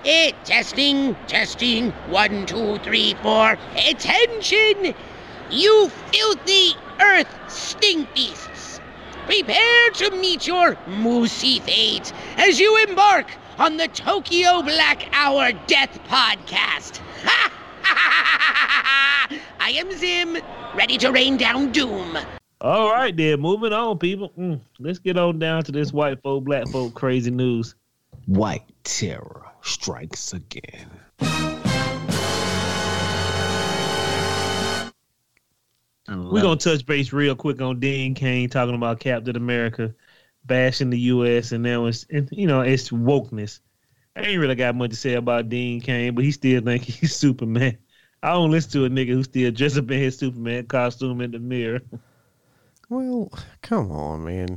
Testing. 1, 2, 3, 4. Attention! You filthy earth stink beasts! Prepare to meet your moosey fate as you embark on the Tokyo Black Hour Death Podcast. I am Zim, ready to rain down doom. All right, then. Moving on, people. Let's get on down to this white folk, black folk crazy news. White terror strikes again. We're going to touch base real quick on Dean Cain talking about Captain America bashing the U.S. and now it's wokeness. I ain't really got much to say about Dean Cain, but he still think he's Superman. I don't listen to a nigga who still dress up in his Superman costume in the mirror. Well, come on, man.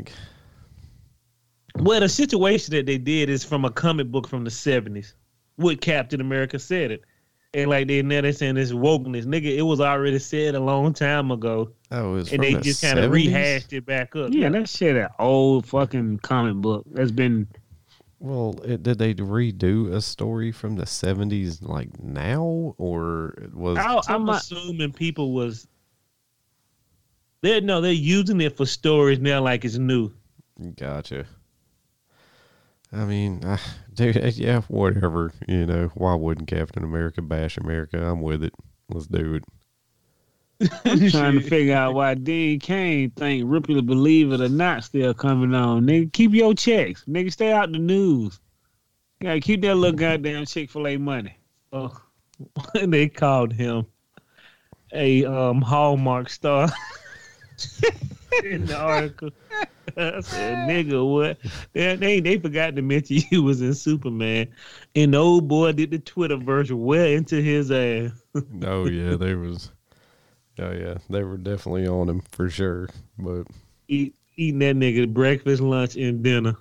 Well, the situation that they did is from a comic book from the 70s. What Captain America said it. And they're saying this wokeness. Nigga, it was already said a long time ago. Oh, it was and from they just kind of rehashed it back up. Yeah, that shit an old fucking comic book. That's been... Well, did they redo a story from the 70s now? Or was... I'm assuming people was... They're using it for stories now like it's new. Gotcha. I mean, dude, yeah, whatever. Why wouldn't Captain America bash America? I'm with it. Let's do it. I'm trying to figure out why Dean Cain think Ripley, believe it or not, still coming on. Nigga, keep your checks. Nigga, stay out the news. You gotta keep that little goddamn Chick-fil-A money. Oh, they called him a Hallmark star in the article. I said, nigga, what? They forgot to mention you was in Superman. And the old boy did the Twitter version well into his ass. Oh, yeah, they were definitely on him for sure. But eating that nigga breakfast, lunch, and dinner.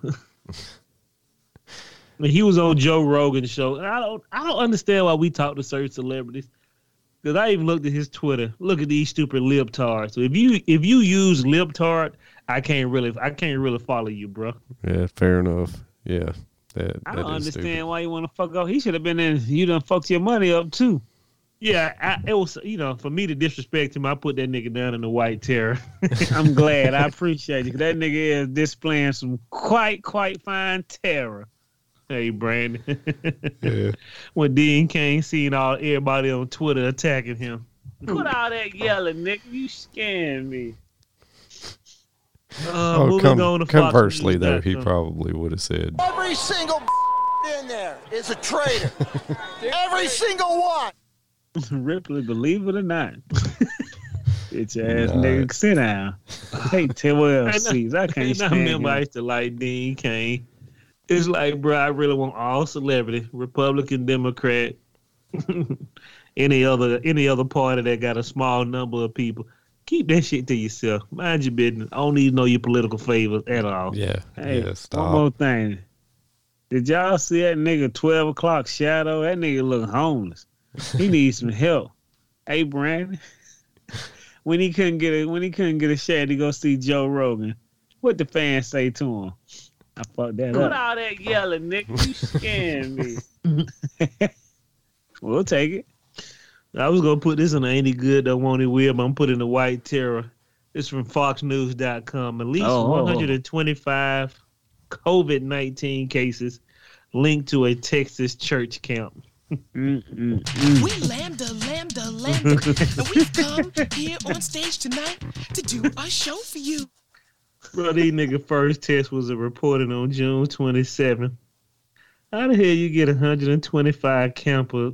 He was on Joe Rogan's show. And I don't understand why we talk to certain celebrities. Because I even looked at his Twitter. Look at these stupid libtards. So if you use libtard, I can't really follow you, bro. Yeah, fair enough. Yeah, I don't understand why you want to fuck up. He should have been in. You done fucked your money up too. Yeah, it was for me to disrespect him. I put that nigga down in the white terror. I'm glad. I appreciate you. That nigga is displaying some quite fine terror. Hey, Brandon. Yeah. When Dean Cain seen everybody on Twitter attacking him. Put all that yelling, nigga. You scaring me. Conversely, though, he probably would have said, every single in there is a traitor. Every single one. Ripley, believe it or not. Bitch ass nigga, sit down. I hate 12 seats. I can't stand I remember I used to like Dean Cain. It's like, bro, I really want all celebrity, Republican, Democrat, any other party that got a small number of people. Keep that shit to yourself. Mind your business. I don't need to know your political favors at all. Yeah. Hey, yeah, stop. one more thing. Did y'all see that nigga 12 o'clock shadow? That nigga look homeless. He needs some help. Hey, Brandon. When he couldn't get a share to go see Joe Rogan, what the fans say to him? I fucked that up. Put all that yelling, nigga. You scaring me. We'll take it. I was going to put this in the Ain't It Good, Don't Want It Weird, but I'm putting the white terror. It's from FoxNews.com. At least 125 COVID-19 cases linked to a Texas church camp. We lambda, and we've come here on stage tonight to do our show for you. Bro, these nigga first test was reported on June 27th. How the hell you get 125 camper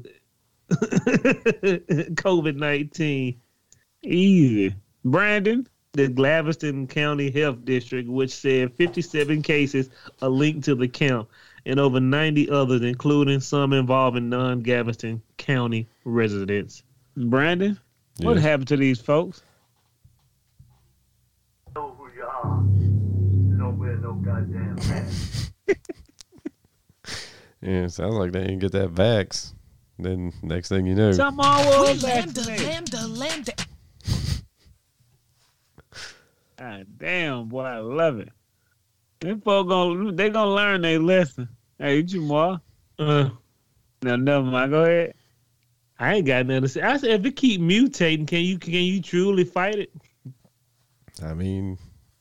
COVID-19? Easy. Brandon? The Galveston County Health District, which said 57 cases are linked to the camp, and over 90 others, including some involving non-Galveston County residents. Brandon? Yeah. What happened to these folks? Know who you are. You don't wear no goddamn mask. Yeah, it sounds like they didn't get that vax. Then next thing you know, Lambda. God damn, boy, I love it. Them folks they gonna learn their lesson. Hey, Jamal, No, never mind. Go ahead. I ain't got nothing to say. I said, if it keep mutating, can you truly fight it? I mean,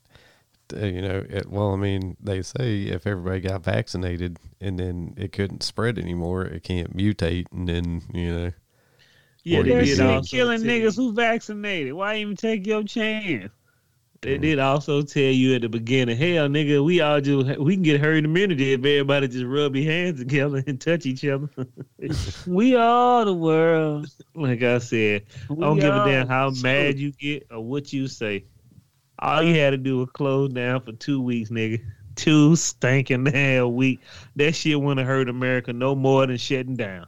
they say if everybody got vaccinated and then it couldn't spread anymore, it can't mutate, and then, Yeah, Or they you did get They're also killing tell niggas who vaccinated. Why even take your chance? They did also tell you at the beginning, hell, nigga, we can get herd immunity if everybody just rub your hands together and touch each other. We are the world. Like I said, I We don't give a are damn how the mad truth. you get or what you say. All you had to do was close down for 2 weeks, nigga. 2 stinking hell week. That shit wouldn't have hurt America no more than shutting down.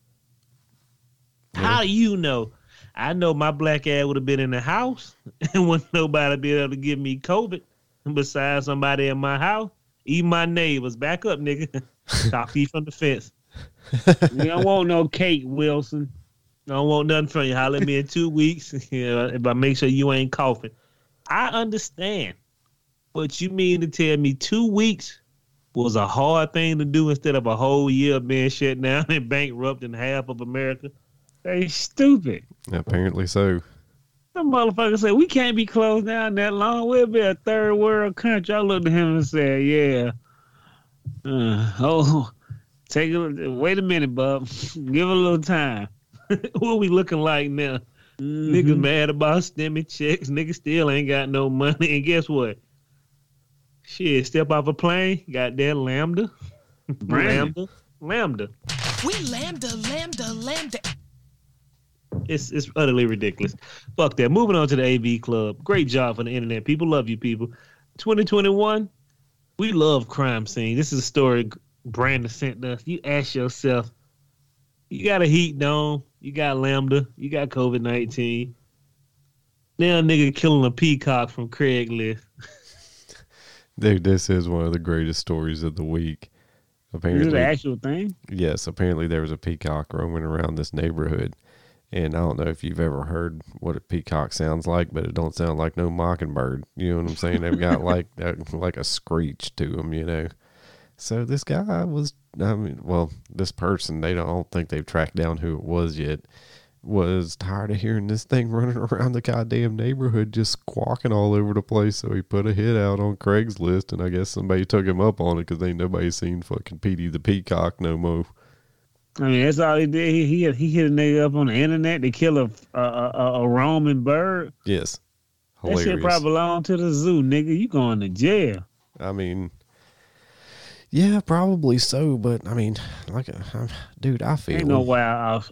How do you know? I know my black ass would have been in the house and wouldn't nobody be able to give me COVID besides somebody in my house. Even my neighbors. Back up, nigga. Top feet from the fence. We don't want no cake, Wilson. I don't want nothing from you. Holler at me in 2 weeks. If I make sure you ain't coughing. I understand. But you mean to tell me 2 weeks was a hard thing to do instead of a whole year being shut down and bankrupting half of America? They stupid. apparently so. Some motherfucker said, we can't be closed down that long. We'll be a third world country. I looked at him and said, yeah. Wait a minute, bub. Give it a little time. What we looking like now? Niggas mad about stimmy checks. Niggas still ain't got no money. And guess what? Shit, step off a plane. Got that Lambda. Brandon. Lambda. We lambda. It's utterly ridiculous. Fuck that. Moving on to the AV Club. Great job for the internet. People love you, people. 2021, we love crime scene. This is a story Brandon sent us. You ask yourself, you got a heat dome, you got Lambda, you got COVID-19. Now a nigga killing a peacock from Craigslist. Dude, this is one of the greatest stories of the week. Is it Apparently, the actual thing? yes, apparently there was a peacock roaming around this neighborhood. And I don't know if you've ever heard what a peacock sounds like, but it don't sound like no mockingbird. You know what I'm saying? They've got like a screech to them, So this guy this person, I don't think they've tracked down who it was yet, was tired of hearing this thing running around the goddamn neighborhood just squawking all over the place. So he put a hit out on Craigslist, and I guess somebody took him up on it because ain't nobody seen fucking Petey the Peacock no more. I mean, that's all he did. He hit a nigga up on the internet to kill a roaming bird. Yes. That Hilarious. shit probably belong to the zoo, nigga. You going to jail. I mean, yeah, probably so. But I mean, dude, I feel Ain't no wild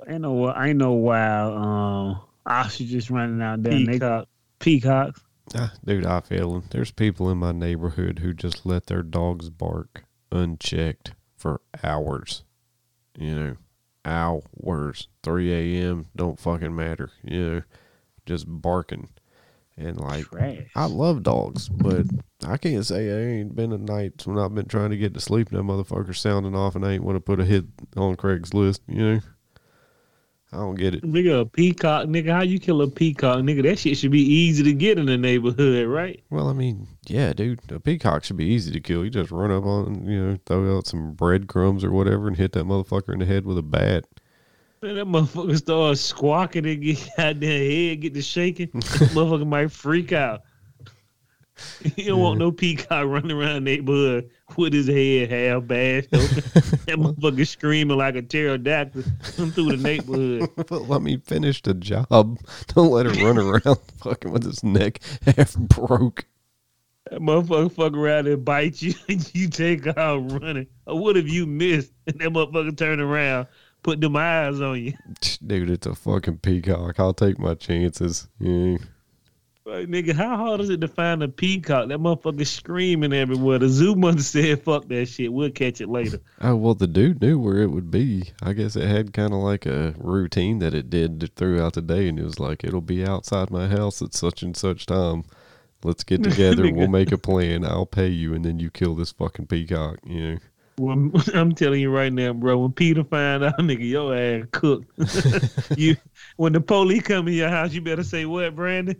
ostriches running out there. Peacocks. Dude, I feel him. There's people in my neighborhood who just let their dogs bark unchecked for hours. Hours. 3 a.m. don't fucking matter. Just barking. And Trash. I love dogs, but I can't say I ain't been a night when I've been trying to get to sleep and that motherfucker sounding off and I ain't want to put a hit on Craigslist, I don't get it. Nigga, a peacock, nigga, how you kill a peacock, nigga? That shit should be easy to get in the neighborhood, right? Well, I mean, yeah, dude, a peacock should be easy to kill. You just run up on, throw out some breadcrumbs or whatever and hit that motherfucker in the head with a bat. Man, that motherfucker starts squawking and get out their head, get to shaking. That motherfucker might freak out. You don't want no peacock running around the neighborhood with his head half bashed open. That motherfucker screaming like a pterodactyl through the neighborhood. But let me finish the job. Don't let him run around fucking with his neck half broke. That motherfucker fuck around and bite you and you take out running. Or what if you missed and that motherfucker turn around, put them eyes on you? Dude, it's a fucking peacock. I'll take my chances. Yeah. Like, nigga, how hard is it to find a peacock? That motherfucker screaming everywhere. The zoo mother said, fuck that shit. We'll catch it later. Oh, well, the dude knew where it would be. I guess it had kind of like a routine that it did throughout the day, and it was like, it'll be outside my house at such and such time. Let's get together. We'll make a plan. I'll pay you, and then you kill this fucking peacock. Well, I'm telling you right now, bro, when Peter find out, nigga, your ass cooked. When the police come in your house, you better say what, Brandon?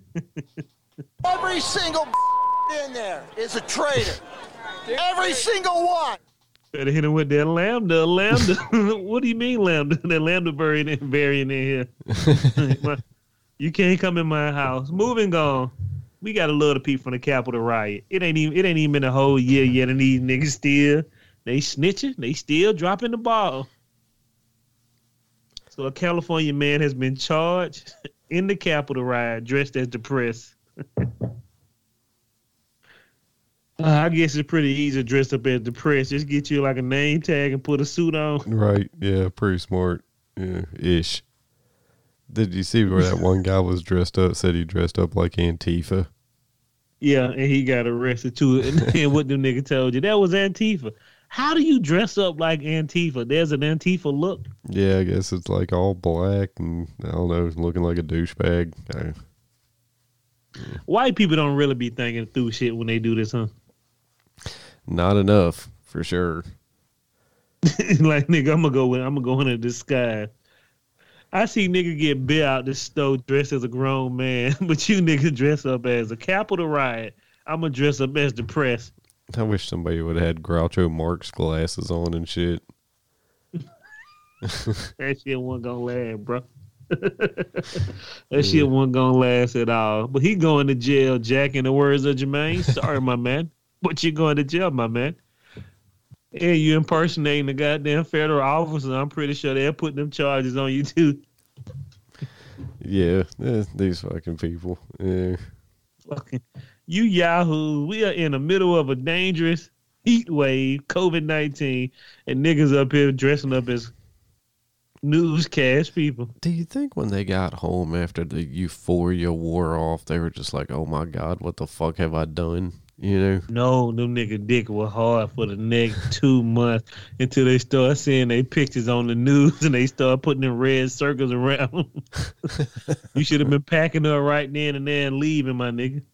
Every single in there is a traitor. Every single one. Better hit him with that lambda. What do you mean lambda? That lambda variant in here. You can't come in my house. Moving on. We got a lot of people from the Capitol riot. It ain't even been a whole year yet, and these niggas they snitching. They still dropping the ball. So a California man has been charged in the Capitol riot dressed as the press. I guess it's pretty easy to dress up as the press. Just get you like a name tag and put a suit on. Right. Yeah, pretty smart. Yeah, ish. Did you see where that one guy was dressed up, said he dressed up like Antifa? Yeah, and he got arrested too. And what the nigga told you, that was Antifa. How do you dress up like Antifa? There's an Antifa look. Yeah, I guess it's like all black and, I don't know, looking like a douchebag. White people don't really be thinking through shit when they do this, huh? Not enough, for sure. Like, nigga, I'm gonna go in a disguise. I see nigga get bit out the stove dressed as a grown man, but you nigga dress up as a Capitol riot. I'm gonna dress up as the press. I wish somebody would have had Groucho Marx glasses on and shit. That shit wasn't gonna last, bro. That shit wasn't gonna last at all. But he going to jail, Jack, in the words of Jermaine. Sorry, my man. But you're going to jail, my man. And you impersonating the goddamn federal officer. I'm pretty sure they're putting them charges on you, too. Yeah, these fucking people. Yeah. Fucking, you yahoo. We are in the middle of a dangerous heat wave, COVID-19, and niggas up here dressing up as newscast people. Do you think when they got home after the euphoria wore off, they were just like, oh my God, what the fuck have I done? You know? No, them nigga dick was hard for the next 2 months until they start seeing their pictures on the news and they start putting them red circles around them. You should have been packing up right then and there and leaving, my nigga.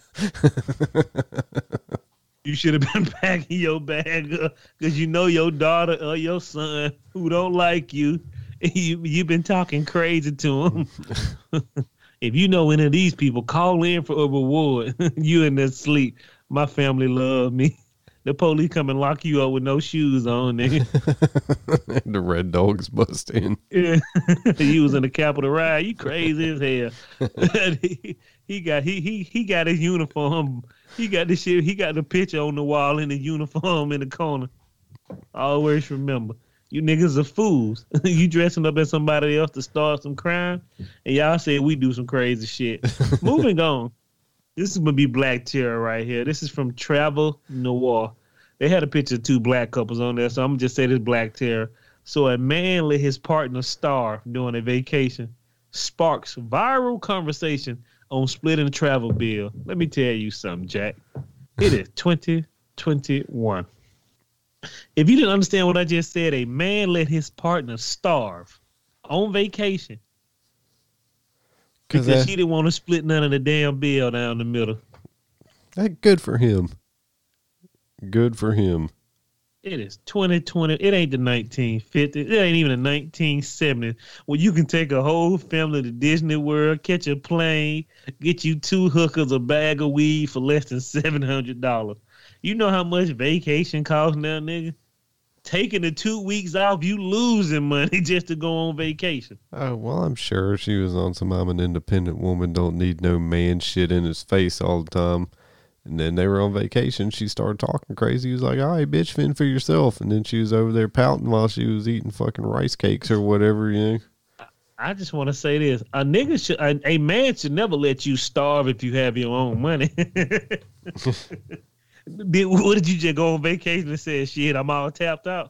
You should have been packing your bag up because you know your daughter or your son who don't like you, you've been talking crazy to them. If you know any of these people, call in for a reward. You in their sleep. My family love me. The police come and lock you up with no shoes on, nigga. The red dogs bust in. Yeah. You was in the Capitol riot. You crazy as hell. He got his uniform. He got this shit. He got the picture on the wall in his uniform in the corner. Always remember, you niggas are fools. You dressing up as somebody else to start some crime, and y'all say we do some crazy shit. Moving on. This is going to be Black Terror right here. This is from Travel Noir. They had a picture of 2 black couples on there, so I'm going to just say this Black Terror. So a man let his partner starve during a vacation. Sparks viral conversation on splitting a travel bill. Let me tell you something, Jack. It is 2021. If you didn't understand what I just said, a man let his partner starve on vacation. Because she didn't want to split none of the damn bill down the middle. Hey, good for him. Good for him. It is 2020. It ain't the 1950s. It ain't even the 1970s. Where you can take a whole family to Disney World, catch a plane, get you 2 hookers, a bag of weed for less than $700. You know how much vacation costs now, nigga? Taking the 2 weeks off, you losing money just to go on vacation. Oh, well, I'm sure she was on some I'm an independent woman, don't need no man shit in his face all the time. And then they were on vacation. She started talking crazy. He was like, all right, bitch, fend for yourself. And then she was over there pouting while she was eating fucking rice cakes or whatever, you know. I just want to say this. A man should never let you starve if you have your own money. What did you just go on vacation and say, shit, I'm all tapped out?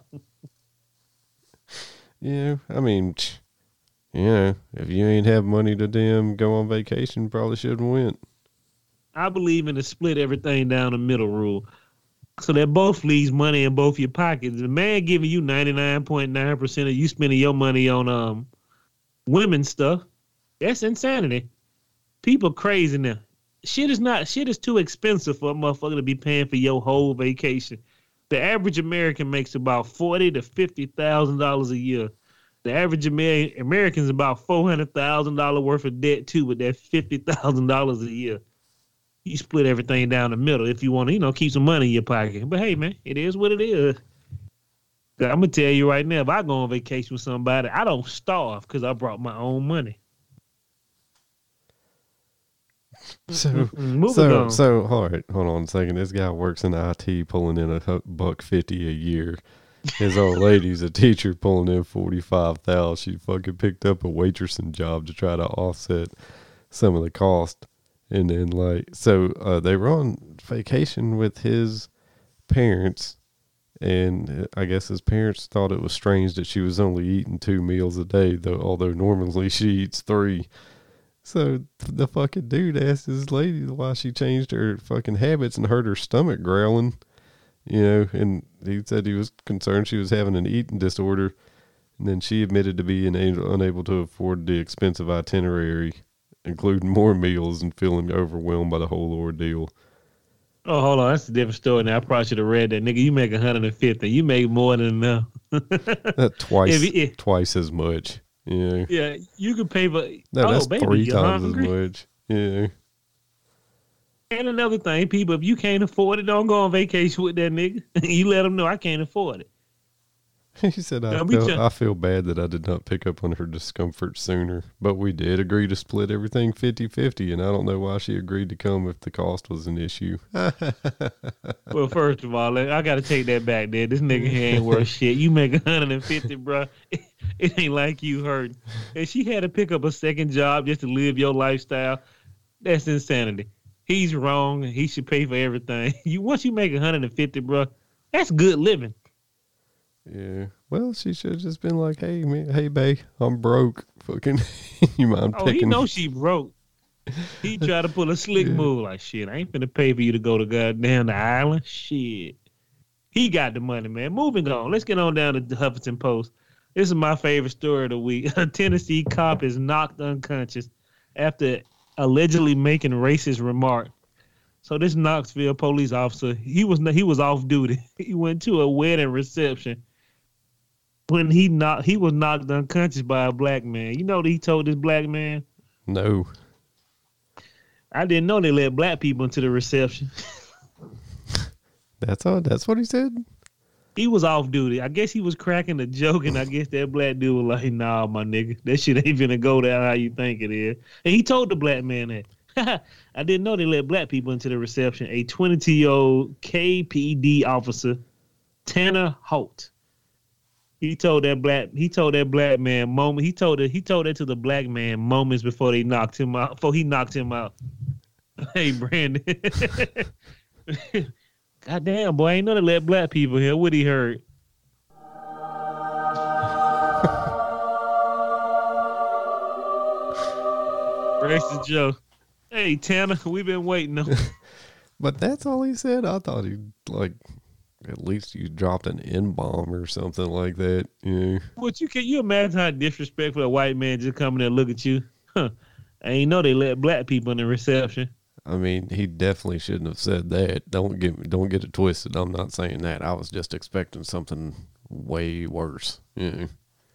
Yeah, I mean, if you ain't have money to damn go on vacation, probably shouldn't went. I believe in the split everything down the middle rule. So that both leaves money in both your pockets. The man giving you 99.9% of you spending your money on women's stuff, that's insanity. People crazy now. Shit is too expensive for a motherfucker to be paying for your whole vacation. The average American makes about $40,000 to $50,000 a year. The average American's about $400,000 worth of debt too, with that $50,000 a year. You split everything down the middle if you want to, keep some money in your pocket. But hey, man, it is what it is. I'm gonna tell you right now, if I go on vacation with somebody, I don't starve because I brought my own money. So, Moving on. all right, hold on a second. This guy works in IT, pulling in $150 a year. His old lady's a teacher, pulling in $45,000. She fucking picked up a waitressing job to try to offset some of the cost. And then, they were on vacation with his parents, and I guess his parents thought it was strange that she was only eating 2 meals a day, although normally she eats 3. So the fucking dude asked his lady why she changed her fucking habits and heard her stomach growling, and he said he was concerned she was having an eating disorder. And then she admitted to being unable to afford the expensive itinerary, including more meals, and feeling overwhelmed by the whole ordeal. Oh, hold on. That's a different story now. I probably should have read that. Nigga, you make 150. You make more than enough. Twice as much. Yeah. Yeah, you could pay for. No, that's baby, 3 you're times hungry. as much. Yeah. And another thing, people, if you can't afford it, don't go on vacation with that nigga. You let them know I can't afford it. He said, I feel bad that I did not pick up on her discomfort sooner, but we did agree to split everything 50-50, and I don't know why she agreed to come if the cost was an issue. Well, first of all, I got to take that back there. This nigga here ain't worth shit. You make 150, bro. It ain't like you hurting. And she had to pick up a second job just to live your lifestyle. That's insanity. He's wrong. He should pay for everything. Once you make 150, bro, that's good living. Yeah. Well, she should have just been like, hey, man, hey, babe, I'm broke. Fucking, you mind picking? He know she broke. He tried to pull a slick move like, shit, I ain't finna pay for you to go to goddamn the island. Shit. He got the money, man. Moving on. Let's get on down to the Huffington Post. This is my favorite story of the week. A Tennessee cop is knocked unconscious after allegedly making racist remark. So this Knoxville police officer, he was off duty. He went to a wedding reception when he was knocked unconscious by a black man. You know what he told this black man? No. I didn't know they let black people into the reception. That's what he said? He was off duty. I guess he was cracking a joke, and I guess that black dude was like, nah, my nigga, that shit ain't finna go down how you think it is. And he told the black man that. I didn't know they let black people into the reception. A 22-year-old KPD officer, Tanner Holt. He told that black man moment. He told that to the black man moments before he knocked him out. Hey, Brandon. Goddamn, boy, I ain't know they let black people here. What he heard? Racist Joe. Hey, Tanner, we've been waiting on. But that's all he said. I thought he'd at least you dropped an N-bomb or something like that. Yeah. What you imagine how disrespectful a white man just coming there and look at you? Huh. I ain't know they let black people in the reception. I mean, he definitely shouldn't have said that. Don't get it twisted. I'm not saying that. I was just expecting something way worse. Yeah.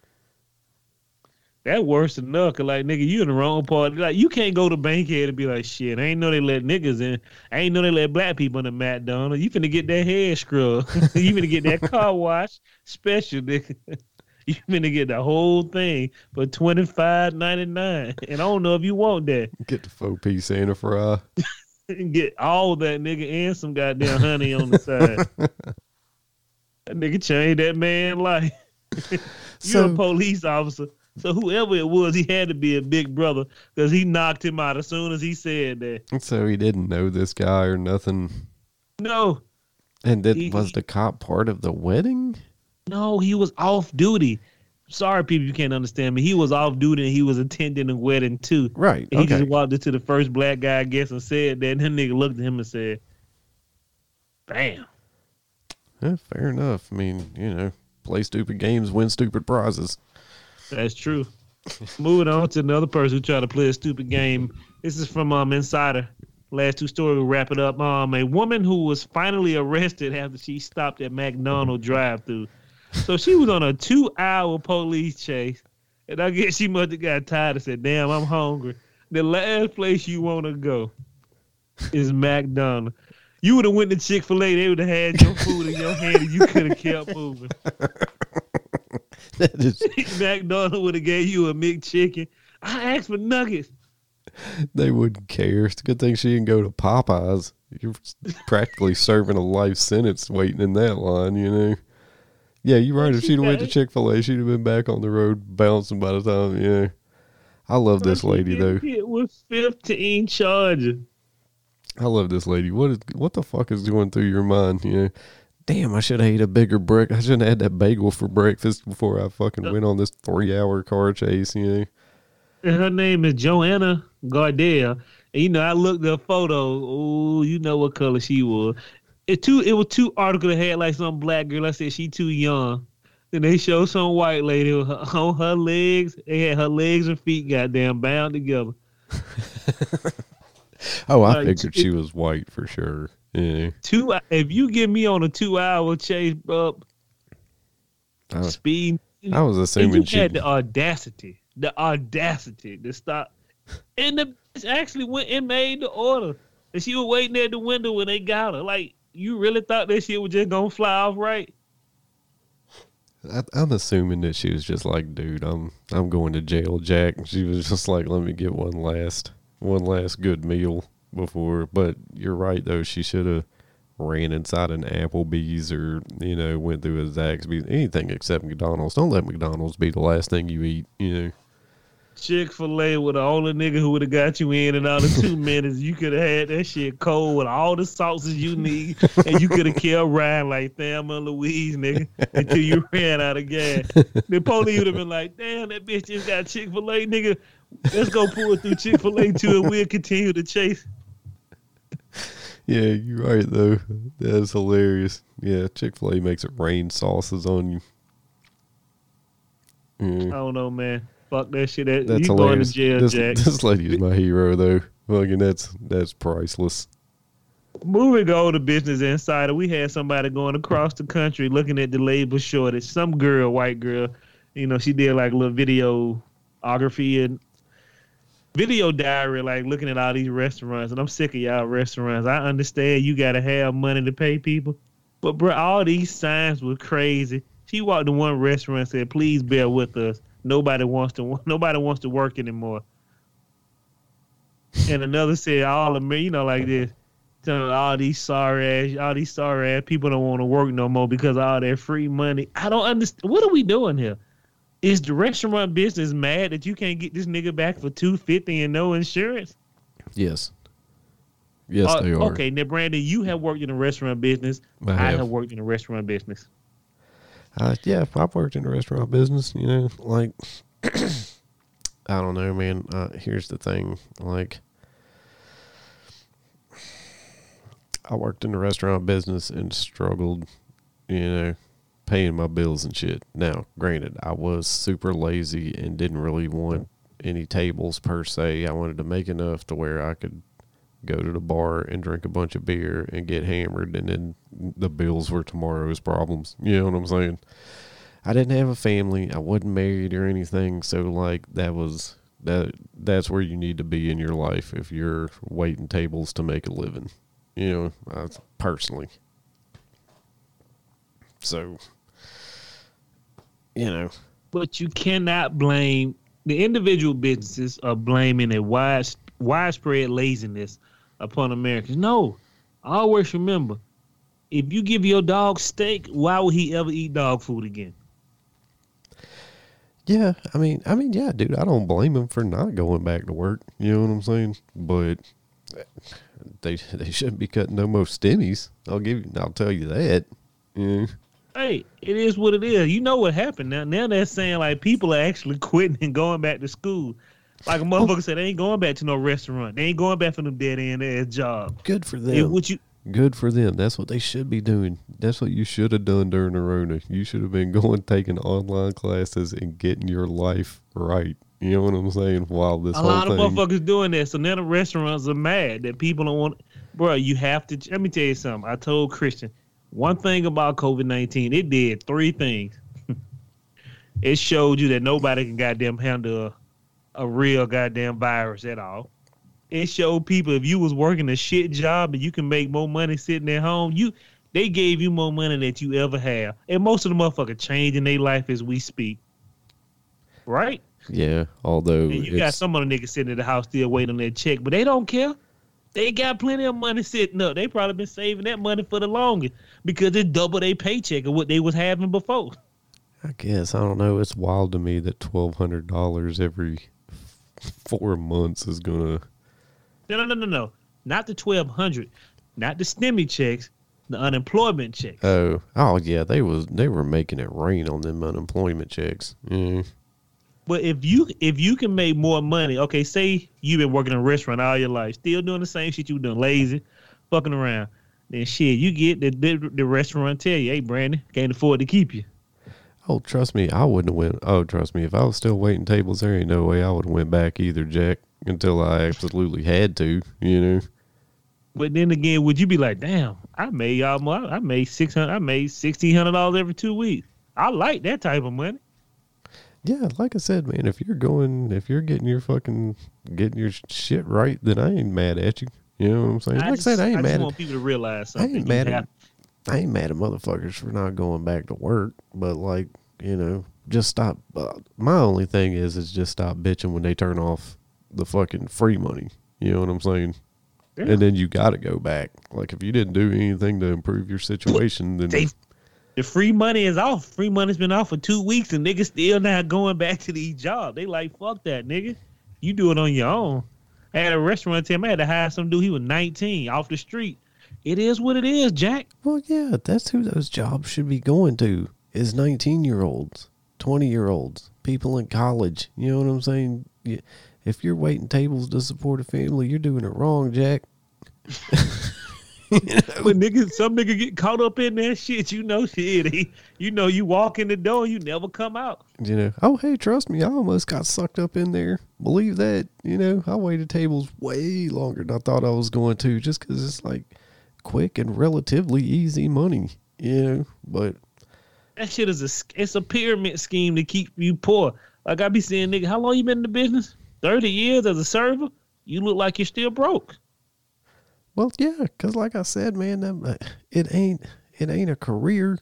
That worse than enough. Like, nigga, you in the wrong part. Like, you can't go to Bankhead and be like, shit, I ain't know they let niggas in. I ain't know they let black people in the McDonald's. You finna get that hair scrub. You finna get that car wash special, nigga. You finna get the whole thing for $25.99. And I don't know if you want that. Get the 4-piece Santa fry. And get all that, nigga, and some goddamn honey on the side. That nigga changed that man's life. You're a police officer. So whoever it was, he had to be a big brother because he knocked him out as soon as he said that. So he didn't know this guy or nothing? No. And was the cop part of the wedding? No, he was off duty. Sorry, people, you can't understand me. He was off duty and he was attending a wedding too. Right. And he just walked into the first black guy, I guess, and said that. And that nigga looked at him and said, "Bam." Yeah, fair enough. I mean, play stupid games, win stupid prizes. That's true. Moving on to another person who tried to play a stupid game. This is from Insider. Last two stories, we'll wrap it up. A woman who was finally arrested after she stopped at McDonald's drive-thru. So she was on a 2-hour police chase, and I guess she must have got tired and said, damn, I'm hungry. The last place you want to go is McDonald's. You would have went to Chick-fil-A, they would have had your food in your hand, and you could have kept moving. That is, McDonald's would have gave you a McChicken. I asked for nuggets. they wouldn't care. It's a good thing she didn't go to Popeyes. You're practically serving a life sentence waiting in that line, you know. Yeah, you're right. If she'd have went to Chick-fil-A, she'd have been back on the road bouncing by the time, yeah. I love this lady, though. It was 15 charges. I love this lady. What the fuck is going through your mind, you know? Damn, I should have ate a bigger break. I shouldn't have had that bagel for breakfast before I fucking went on this 3-hour car chase, you know? And her name is Joanna Gardell. And, you know, I looked at her photo. Oh, you know what color she was. It was two articles that had like some black girl. I said she too young. Then they showed some white lady on her legs. They had her legs and feet goddamn bound together. Oh, I figured she was white for sure. Yeah. If you get me on a 2-hour chase up speed, I was assuming she had the audacity to stop. And the bitch actually went and made the order. And she was waiting at the window when they got her. Like, you really thought that shit was just gonna fly off right? I'm assuming that she was just like, dude, I'm going to jail, Jack. And she was just like, let me get one last good meal before. But you're right though, she should have ran inside an Applebee's or, you know, went through a Zaxby's, anything except McDonald's. Don't let McDonald's be the last thing you eat, you know. Chick-fil-A with the only nigga who would have got you in and out of 2 minutes. You could have had that shit cold with all the sauces you need, and you could have kept riding like Thelma and Louise, nigga, until you ran out of gas. The police would have been like, damn, that bitch just got Chick-fil-A, nigga. Let's go pull it through Chick-fil-A too, and we'll continue to chase. Yeah, you're right, though. That's hilarious. Yeah, Chick-fil-A makes it rain sauces on you. I don't know, man. Fuck that shit. That's you hilarious. Going to jail, Jack. This lady is my hero, though. Fucking, that's priceless. Moving on to Business Insider, we had somebody going across the country looking at the labor shortage. Some girl, white girl, you know, she did like a little videography and video diary, like looking at all these restaurants. And I'm sick of y'all restaurants. I understand you got to have money to pay people. But, bro, all these signs were crazy. She walked to one restaurant and said, please bear with us. Nobody wants to work anymore. And another said, you know, like this, all these sorry ass people don't want to work no more because of all that free money. I don't understand. What are we doing here? Is the restaurant business mad that you can't get this nigga back for $250 and no insurance? Yes. Yes, they are. Okay, now Brandon, you have worked in the restaurant business. I have worked in the restaurant business. Yeah, I've worked in the restaurant business, you know, like, I don't know, man. Here's the thing, like, I worked in the restaurant business and struggled, you know, paying my bills and shit. Now, granted, I was super lazy and didn't really want any tables per se. I wanted to make enough to where I could go to the bar and drink a bunch of beer and get hammered, and then the bills were tomorrow's problems. You know what I'm saying? I didn't have a family. I wasn't married or anything. So like that's where you need to be in your life if you're waiting tables to make a living, you know, personally. So, you know, but you cannot blame the individual businesses are blaming a widespread laziness upon Americans. No, always remember, if you give your dog steak, why would he ever eat dog food again? Yeah, I mean, yeah, dude, I don't blame him for not going back to work. You know what I'm saying? But they shouldn't be cutting no more stimmies. I'll tell you that. Yeah. Hey, it is what it is. You know what happened now. Now they're saying like people are actually quitting and going back to school. Like a motherfucker said, they ain't going back to no restaurant. They ain't going back for them dead end ass job. Good for them. Good for them. That's what they should be doing. That's what you should have done during the Rona. You should have been taking online classes and getting your life right. You know what I'm saying? While this whole thing. A lot of motherfuckers doing that. So now the restaurants are mad that people don't want. Bro, you have to. Let me tell you something. I told Christian one thing about COVID-19. It did 3 things. It showed you that nobody can goddamn handle a real goddamn virus at all. It showed people if you was working a shit job and you can make more money sitting at home, they gave you more money than you ever have. And most of the motherfuckers changing their life as we speak. right? Yeah, although And you got some other niggas sitting at the house still waiting on their check, but they don't care. They got plenty of money sitting up. They probably been saving that money for the longest because it's double their paycheck of what they was having before. I guess I don't know. It's wild to me that $1,200 every 4 months is gonna. No. Not the 1,200, not the STEMI checks, the unemployment checks. Oh yeah, they were making it rain on them unemployment checks. Yeah. But if you can make more money, okay, say you've been working in a restaurant all your life, still doing the same shit you done, lazy, fucking around, then shit, you get the restaurant tell you, hey, Brandon, can't afford to keep you. Oh, trust me, I wouldn't have went. Oh, trust me, if I was still waiting tables, there ain't no way I would have went back either, Jack, until I absolutely had to, you know. But then again, would you be like, damn, I made $1,600 every 2 weeks. I like that type of money. Yeah, like I said, man, if you're getting your shit right, then I ain't mad at you. You know what I'm saying? Like I said, I ain't mad. I just want people to realize something. I ain't mad at motherfuckers for not going back to work, but like, you know, just stop. My only thing is just stop bitching when they turn off the fucking free money. You know what I'm saying? Yeah. And then you got to go back. Like if you didn't do anything to improve your situation, then the free money is off. Free money's been off for 2 weeks, and niggas still not going back to these jobs. They like, fuck that, nigga. You do it on your own. I had a restaurant tell me I had to hire some dude. He was 19 off the street. It is what it is, Jack. Well, yeah, that's who those jobs should be going to is 19-year-olds, 20-year-olds, people in college. You know what I'm saying? If you're waiting tables to support a family, you're doing it wrong, Jack. You know? But some nigga get caught up in that shit, you know, shit. You walk in the door, you never come out. You know, oh, hey, trust me, I almost got sucked up in there. Believe that, you know, I waited tables way longer than I thought I was going to just because it's like quick and relatively easy money, you know, but. That shit it's a pyramid scheme to keep you poor. Like I be saying, nigga, how long you been in the business? 30 years as a server? You look like you're still broke. Well, yeah, because like I said, man, it ain't a career.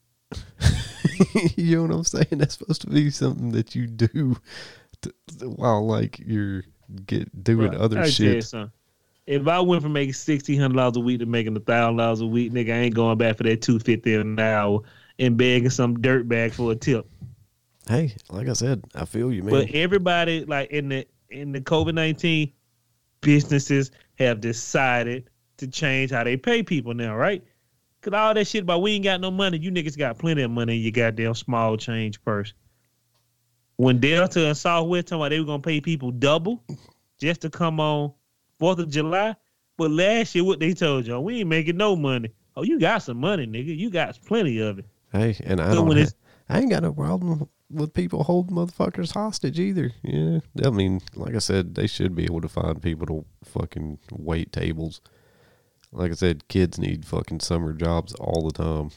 You know what I'm saying? That's supposed to be something that you do while like you're doing other shit. If I went from making $1,600 a week to making $1,000 a week, nigga, I ain't going back for that $250 an hour and begging some dirtbag for a tip. Hey, like I said, I feel you, man. But everybody, like in the COVID-19, businesses have decided to change how they pay people now, right? Because all that shit about we ain't got no money, you niggas got plenty of money in your goddamn small change purse. When Delta and Southwest talking about they were going to pay people double just to come on 4th of July, but last year what they told y'all, we ain't making no money. Oh, you got some money, nigga. You got plenty of it. Hey, and I ain't got no problem with people holding motherfuckers hostage either. Yeah, I mean, like I said, they should be able to find people to fucking wait tables. Like I said, kids need fucking summer jobs all the time.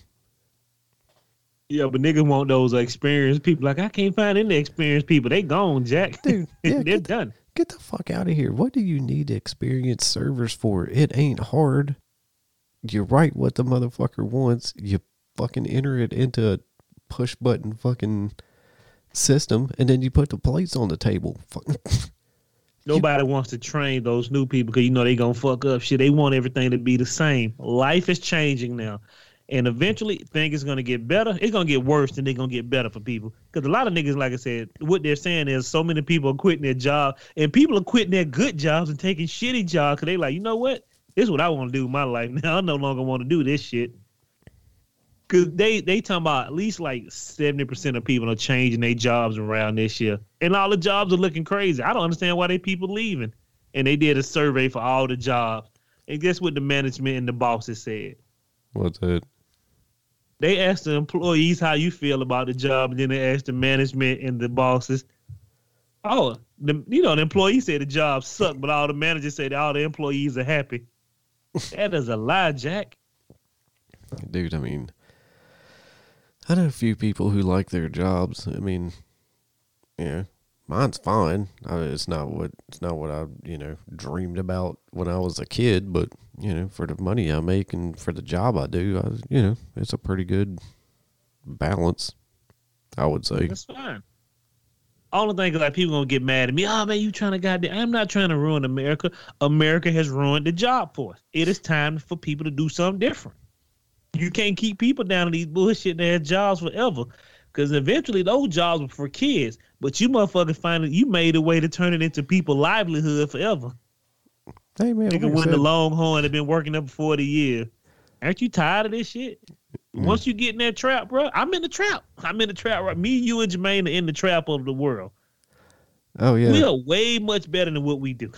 Yeah, but niggas want those experienced people. Like, I can't find any experienced people. They gone, Jack. Dude, yeah, they're done. Get the fuck out of here. What do you need experienced servers for? It ain't hard. You write what the motherfucker wants. You fucking enter it into a push button fucking system, and then you put the plates on the table. Nobody wants to train those new people because you know they gonna fuck up shit. They want everything to be the same. Life is changing now, and eventually things is gonna get better. It's gonna get worse, and they're gonna get better for people. Because a lot of niggas, like I said, what they're saying is so many people are quitting their job, and people are quitting their good jobs and taking shitty jobs because they like, you know what? This is what I want to do with my life now. I no longer want to do this shit. Because they talking about at least like 70% of people are changing their jobs around this year. And all the jobs are looking crazy. I don't understand why they people leaving. And they did a survey for all the jobs. And guess what the management and the bosses said? What's that? They asked the employees how you feel about the job. And then they asked the management and the bosses. Oh, the employees said the job sucked. But all the managers said all the employees are happy. That is a lie, Jack. Dude, I mean, I know a few people who like their jobs. I mean, yeah, mine's fine. It's not what I, dreamed about when I was a kid, but, for the money I make and for the job I do, it's a pretty good balance, I would say. That's fine. Only thing is like people gonna get mad at me. Oh man, you trying to goddamn? I'm not trying to ruin America. America has ruined the job force. It is time for people to do something different. You can't keep people down in these bullshit ass jobs forever, because eventually those jobs were for kids. But you motherfuckers you made a way to turn it into people's livelihood forever. Hey man, Nigga went to Longhorn and been working up for 40 years. Aren't you tired of this shit? Once you get in that trap, bro, I'm in the trap. Right? Me, you, and Jermaine are in the trap of the world. Oh yeah, we are way much better than what we do.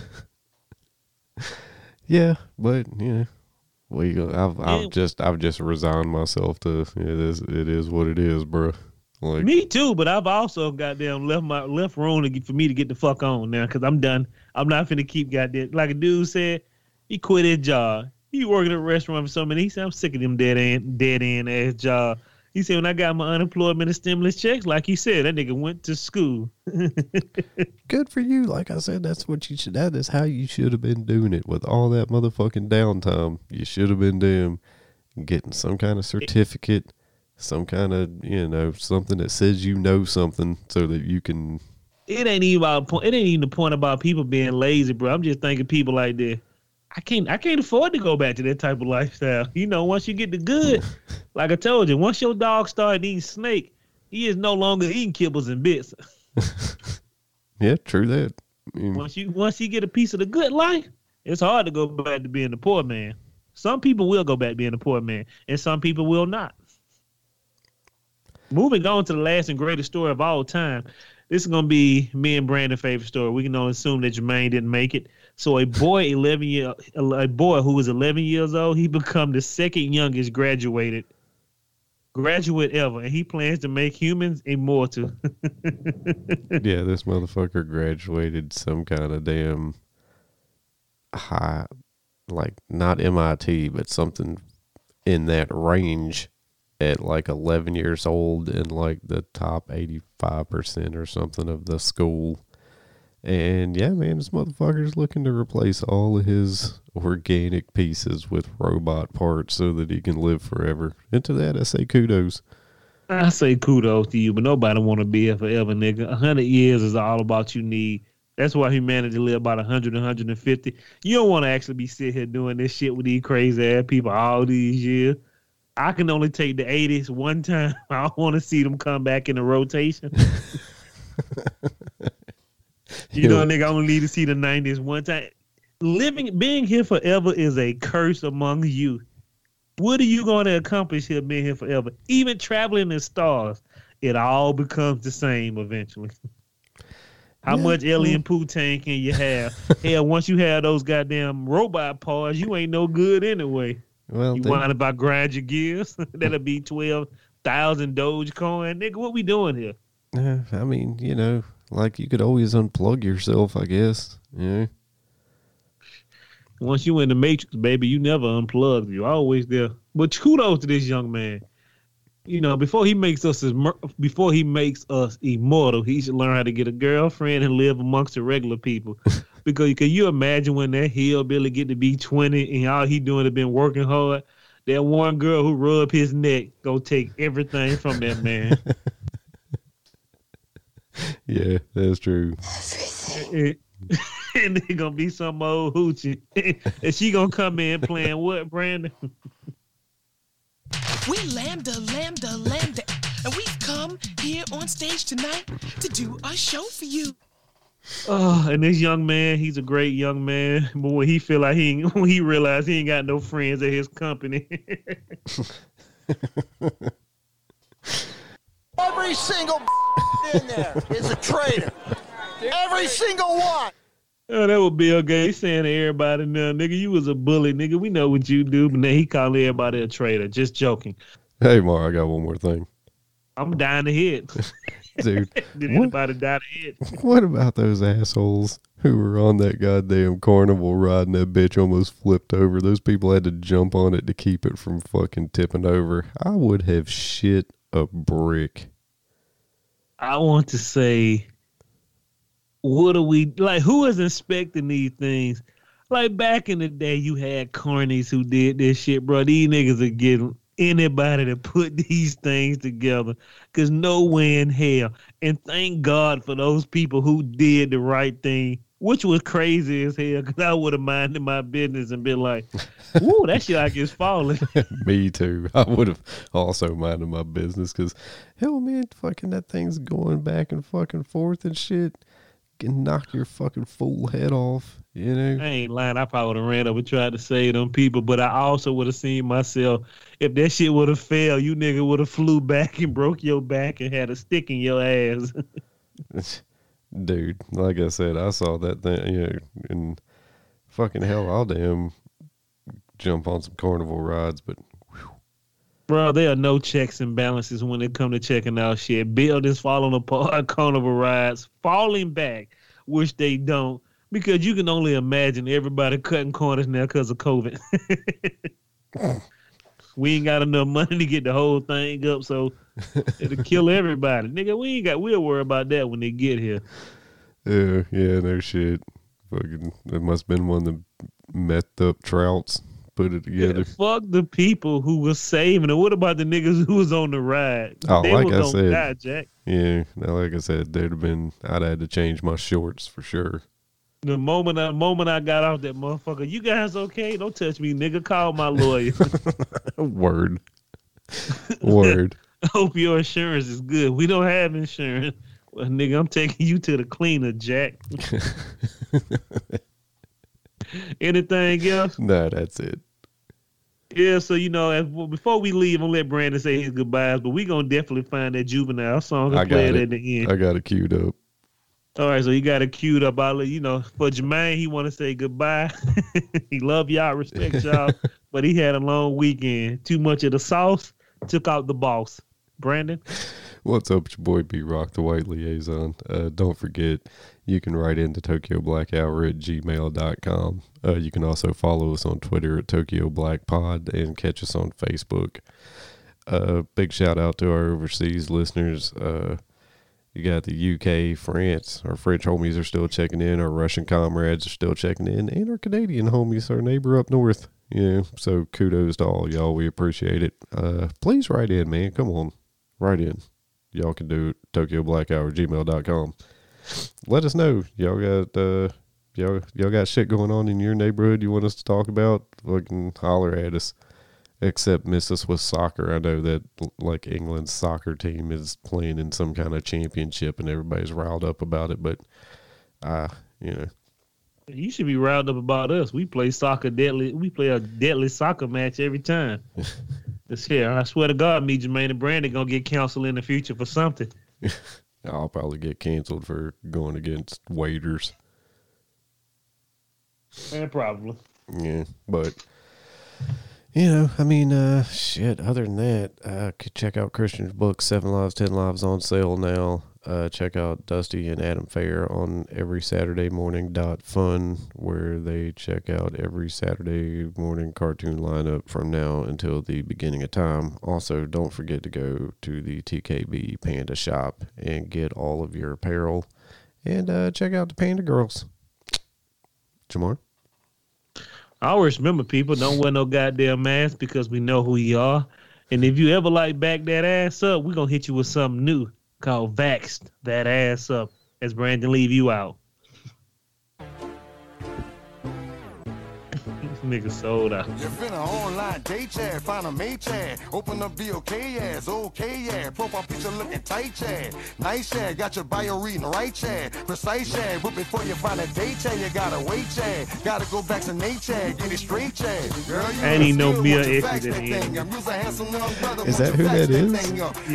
Yeah, but yeah, I've just resigned myself to it is what it is, bro. Like me too, but I've also goddamn left room for me to get the fuck on now because I'm done. I'm not finna keep goddamn like a dude said. He quit his job. He working at a restaurant for so many. He said, I'm sick of them dead end ass job. He said, when I got my unemployment and stimulus checks, like he said, that nigga went to school. Good for you. Like I said, that is how you should have been doing it with all that motherfucking downtime. You should have been getting some kind of certificate, some kind of, something that says you know something so that you can. It ain't even the point about people being lazy, bro. I'm just thinking people like that. I can't afford to go back to that type of lifestyle. Once you get the good, like I told you, once your dog started eating snake, he is no longer eating kibbles and bits. Yeah, true that. Once you get a piece of the good life, it's hard to go back to being a poor man. Some people will go back to being a poor man, and some people will not. Moving on to the last and greatest story of all time. This is going to be me and Brandon's favorite story. We can only assume that Jermaine didn't make it. So a boy who was 11 years old, he become the second youngest graduate ever, and he plans to make humans immortal. Yeah, this motherfucker graduated some kind of damn high, like not MIT, but something in that range at like 11 years old in like the top 85% or something of the school. And yeah, man, this motherfucker's looking to replace all of his organic pieces with robot parts so that he can live forever. And to that, I say kudos. I say kudos to you, but nobody want to be here forever, nigga. 100 years is all about you need. That's why humanity live about 100, 150. You don't want to actually be sitting here doing this shit with these crazy ass people all these years. I can only take the 80s one time. I don't want to see them come back in the rotation. Nigga, I only need to see the 90s one time. Being here forever is a curse among you. What are you going to accomplish here being here forever? Even traveling in stars, it all becomes the same eventually. How much alien Poutine can you have? Hell, once you have those goddamn robot parts, you ain't no good anyway. Well, you wind up grind your gears. That'll be 12,000 Dogecoin. Nigga, what we doing here? I mean, like you could always unplug yourself, I guess. Yeah. Once you in the Matrix, baby, you never unplug. You're always there. But kudos to this young man. Before he makes us immortal, he should learn how to get a girlfriend and live amongst the regular people. Because can you imagine when that hillbilly get to be 20 and all he doing is been working hard? That one girl who rub his neck gonna take everything from that man. Yeah, that's true. And they gonna be some old hoochie. And she gonna come in playing what, Brandon? We lambda, and we've come here on stage tonight to do a show for you. Oh, and this young man, he's a great young man. But when he realized he ain't got no friends at his company. Every single in there is a traitor. Every single one. Oh, that was Bill Gates saying to everybody, "No, nigga, you was a bully, nigga. We know what you do." But then he calling everybody a traitor. Just joking. Hey, Mar, I got one more thing. I'm dying to hit. Dude. Did anybody die to hit? What about those assholes who were on that goddamn carnival ride and that bitch almost flipped over? Those people had to jump on it to keep it from fucking tipping over. I would have shit a brick. I want to say, what are we, like, who is inspecting these things? Like, back in the day, you had carnies who did this shit, bro. These niggas are getting, anybody to put these things together, because no way in hell. And thank God for those people who did the right thing, which was crazy as hell, because I would have minded my business and been like, "Woo, that shit like it's falling." Me too. I would have also minded my business because, hell, man, fucking that thing's going back and fucking forth and shit. Can knock your fucking fool head off, you know? I ain't lying. I probably would have ran up and tried to save them people, but I also would have seen myself, if that shit would have failed, you nigga would have flew back and broke your back and had a stick in your ass. Dude, like I said, I saw that thing, you know, and fucking hell, I'll damn jump on some carnival rides, but bro, there are no checks and balances when it come to checking out shit. Buildings falling apart, carnival rides falling back, which they don't, because you can only imagine everybody cutting corners now because of COVID. We ain't got enough money to get the whole thing up, so it'll kill everybody. Nigga, we'll worry about that when they get here. Yeah, no shit. Fucking, it must have been one of the methed up trouts put it together. Yeah, fuck the people who was saving it. What about the niggas who was on the ride? Oh, they like were I gonna said, die, Jack. yeah, now, like I said, I'd had to change my shorts for sure. The moment I got off that motherfucker, you guys okay? Don't touch me, nigga. Call my lawyer. Word. Word. I hope your insurance is good. We don't have insurance. Well, nigga, I'm taking you to the cleaner, Jack. Anything else? Nah, that's it. Yeah, so, you know, before we leave, I'm going to let Brandon say his goodbyes, but we going to definitely find that Juvenile song and play it at the end. I got it queued up. All right, so you got it queued up. I'll let you know, for Jermaine, he want to say goodbye. He love y'all, respect y'all, but he had a long weekend. Too much of the sauce took out the boss. Brandon? What's up, it's your boy B-Rock, the White Liaison. Don't forget, you can write into TokyoBlackHour@gmail.com. You can also follow us on Twitter at Tokyo Black Pod and catch us on Facebook. Big shout out to our overseas listeners. You got the UK, France. Our French homies are still checking in. Our Russian comrades are still checking in. And our Canadian homies, our neighbor up north. Yeah, so kudos to all y'all. We appreciate it. Please write in, man. Come on. Write in. Y'all can do it. TokyoBlackHour@gmail.com. Let us know. Y'all got shit going on in your neighborhood you want us to talk about? Fucking holler at us. Except miss us with soccer. I know that like England's soccer team is playing in some kind of championship and everybody's riled up about it, but you know. You should be riled up about us. We play deadly. We play a deadly soccer match every time. This here, I swear to God, me, Jermaine, and Brandon gonna get canceled in the future for something. I'll probably get canceled for going against waiters. Probably. Yeah, but you know, I mean, shit. Other than that, could check out Christian's book, 7 Lives, 10 Lives, on sale now. Check out Dusty and Adam Fair on every Saturday morning .fun, where they check out every Saturday morning cartoon lineup from now until the beginning of time. Also, don't forget to go to the TKB Panda shop and get all of your apparel, and check out the Panda Girls. Jamar? I always remember, people, don't wear no goddamn mask because we know who you are. And if you ever like back that ass up, we're going to hit you with something new called Vaxxed That Ass Up, as Brandon leave you out. This nigga sold out. You finna online date chat, find a mate chat, open up the okay ass, okay yeah, profile picture looking tight chat, nice chat, got your bio reading right chat, precise chat, but before you find a date chat, you gotta wait chat, gotta go vaccinate chat, get it straight chat. Girl, you ain't even no mere exit at the end. Is that who that is?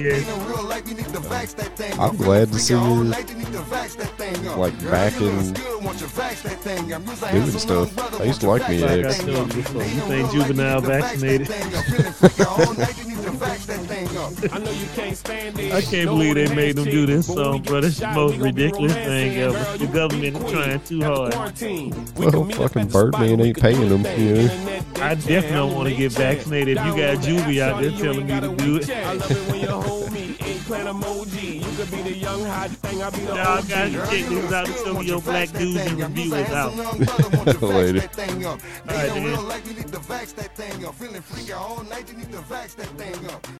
Yeah. I'm glad to see you like back in doing stuff. I used to like me Like I ex. told you before, you think Juvenile vaccinated? I know you can't stand it. I can't believe they made them do this song, bro. This is the most ridiculous thing ever. The government is trying too hard. Well, fucking Birdman ain't paying them, you know. I definitely don't want to get vaccinated. If you got Juvie out there telling me to do it. I love it when you hold me. Eggplant emoji. You could be the young hot thing. I'll be the Y'all OG. gotta check this out. Some of your black dudes and reviewers out. Later. They All right, don't then. real like you need to vax that thing up. Feeling freaky all night, you need to vax that thing up.